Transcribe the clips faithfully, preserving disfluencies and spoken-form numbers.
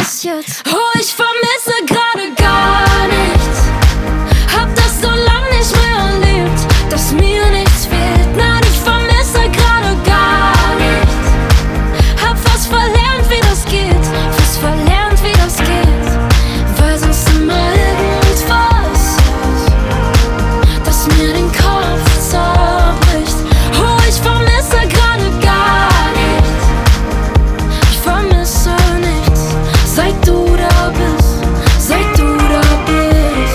es jetzt. Oh, ich vermisse gerade gar nichts. Hab das so lang nicht mehr erlebt, dass mir nichts fehlt. Nein, ich vermisse gerade gar nichts. Hab fast verlernt, wie das geht, fast verlernt, wie das geht, weil sonst immer irgendwas ist, das mir den Kopf zerbricht. Oh, ich vermisse gerade gar nichts. Ich vermisse nichts, seit du da bist, seit du da bist.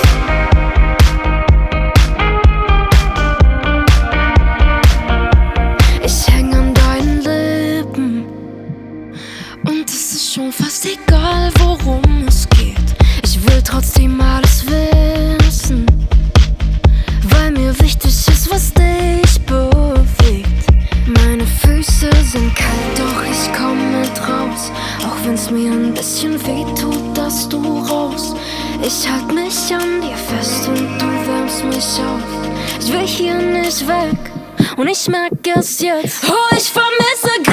Ich häng an deinen Lippen und es ist schon fast egal, worum es geht. Ich will trotzdem alles wissen, weil mir wichtig ist, was dich bewegt. Meine Füße sind kalt, doch ich komm mit raus. Auch wenn's mir ein bisschen weh tut, dass du raus. Ich halt mich an dir fest und du wärmst mich auf. Ich will hier nicht weg und ich merk es jetzt. Oh, ich vermisse